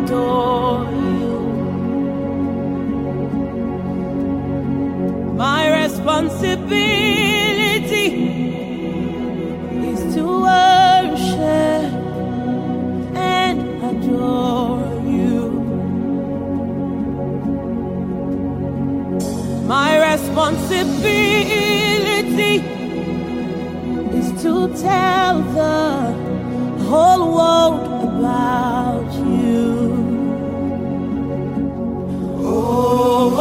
adore you. My responsibility is to worship and adore you. My responsibility is to tell the whole world about you. Oh,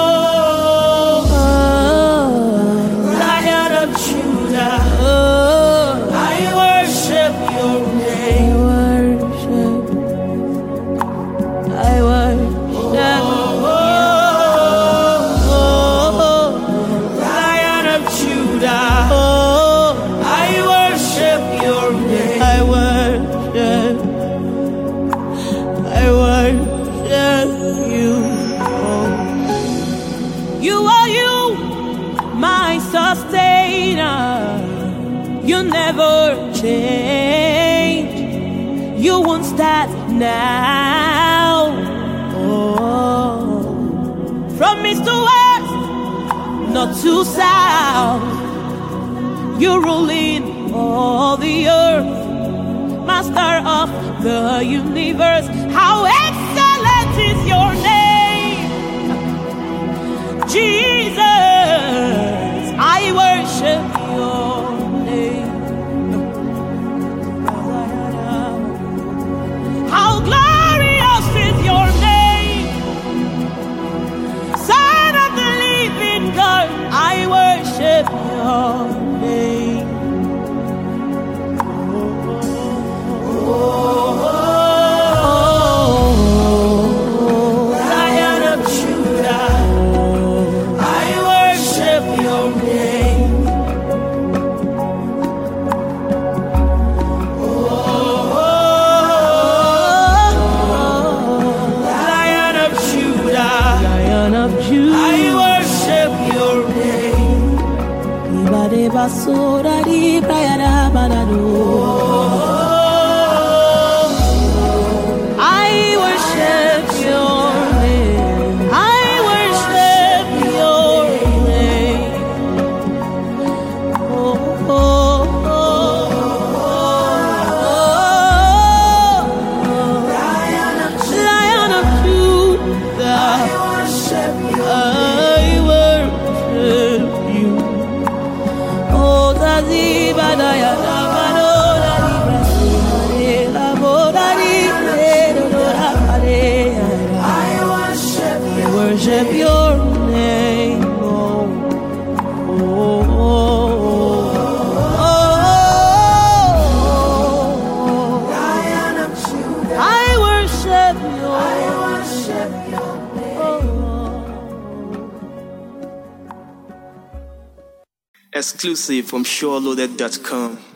Lion of Judah, I worship your name. I worship Lion of Judah, I worship your name. I worship you. You are you, my sustainer. You never change. You won't start now. From east to west, not to south, you're ruling all the earth, master of the universe. How excellent is your name, Jesus. I worship your name. How glorious is your name, Son of the living God. I worship your name. Lion of Judah, I worship your name. Lion of Judah, I worship your name. I worship your name. I worship your name. Lion of Judah, I worship you. Oh, Zazibadaya. Worship your name, oh, oh, oh, oh. Lion of Judah, I worship your name. Exclusive from SureLoaded.com.